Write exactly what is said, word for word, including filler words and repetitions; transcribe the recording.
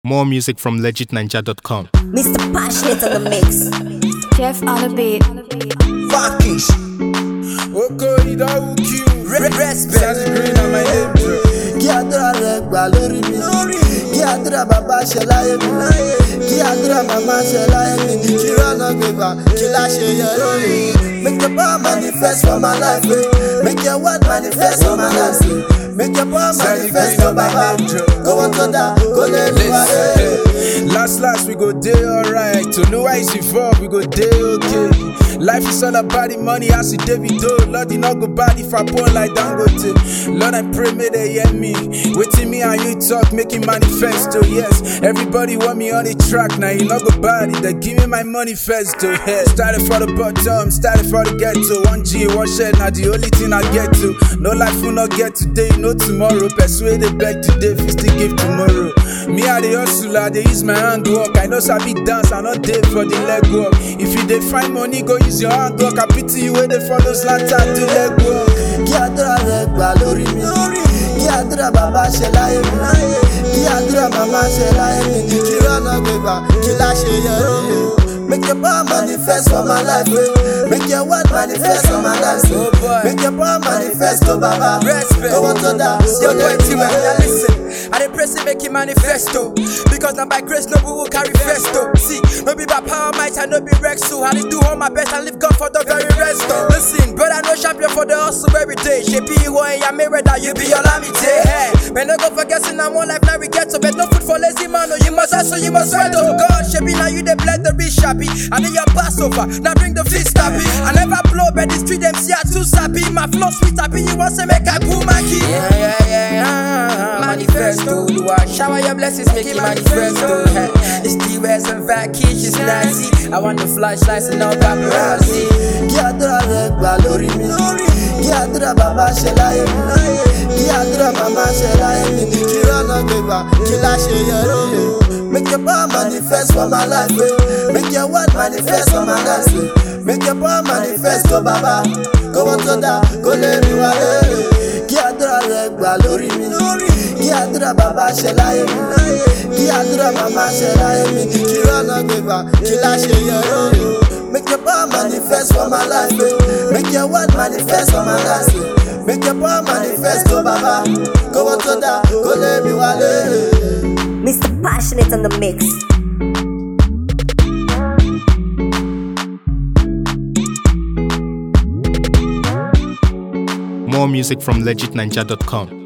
More music from legit ninja dot com. Mister Passionate on the mix. Jeff on the beat. Vakish. Oko idawu Q. Respect. Sassy green on my name. Kí àdúrà rẹ gbà lórí mi. Kí àdúrà bàbá ṣe láyé mi. Kí àdúrà màmá ṣe láyé mi. Kí rọ́nà gbégbá, kí láṣẹ yẹ lórí. Make your power manifest for my life. eh. Make your word manifest for my life. eh. Make your power manifest for Baba. Go on to that, go let me Listen, last last we go day alright. To know why is involved, we go day okay. Life is all about the money, I see David Doe. Lord, you not go bad if I pour like Dangote. Lord, I pray, may they hear me. Waiting me and you talk, making manifesto. Yes, everybody want me on the track. Now you not go bad, they give me my manifesto. Yeah. Started for the bottom, started for the ghetto. One G, one shell, now the only thing I get to. No life will not get today, no tomorrow. Persuaded back today, fist to give tomorrow. Me I the hustler, they use my hand work. I know sabi dance, I not day for the leg work. If you dey find money, go use your hand work. I pity you when they follow slant out to leg work. Kí àdúrà rẹ gbà lórí mi. Kí àdúrà bàbá ṣe láyé mi. Kí àdúrà màmá ṣe láyé mi. Kí rọ́nà gbégbá, kí láṣẹ yẹ lórí. Make your power manifest for my life. eh. Make your word manifest for my life. eh. Make your power manifest for Baba. Respect. Go on to that. Yo, boy, T-Man, now listen. I dey press it, make it manifesto. Because now by grace, no one will carry festo. See, no be by power, might, I no be Rex. So I dey do all my best and live God for the very rest. Oh. Listen, brother, no champion for the hustle every day. She be you and ya mirror that you be your lamite. Hey, man, no go forget, in one life now we get to bed. No food for lazy man, no, you must hustle, you must sweat. Oh God, she be now you dey bless the rich happy. I need your Passover, now bring the fist happy. I never blow, but the street them see I too sappy. My flow sweet happy, you want to make I pull my key. Yeah, yeah, yeah, yeah. Manifesto, do I shower your blessings, make it manifesto. Hey, it's the West and Vakish, it's nasty. I want the flashlights and all paparazzi. Kí àdúrà rẹ gbà lórí mi. Kí àdúrà bàbá ṣe láyé mi. Kí àdúrà màmá ṣe láyé mi. Kí rọ́nà gbégbá, kí láṣẹ yẹ lórí. Make your power manifest for my life. eh. Make your word manifest for my life. eh. Make your power manifest for Baba. Go on to that, go let me wale. Kí àdúrà rẹ gbà lórí mi. Kí àdúrà bàbá ṣe láyé mi. Kí àdúrà màmá ṣe láyé mi. Kí rọ́nà gbégbá, kí láṣẹ yẹ lórí. Make your power manifest for my life. eh. Make your word manifest for my life. eh. Make your power manifest for Baba. Go on to that, go let me wale. Mister Passionate on the mix. More music from legit ninja dot com.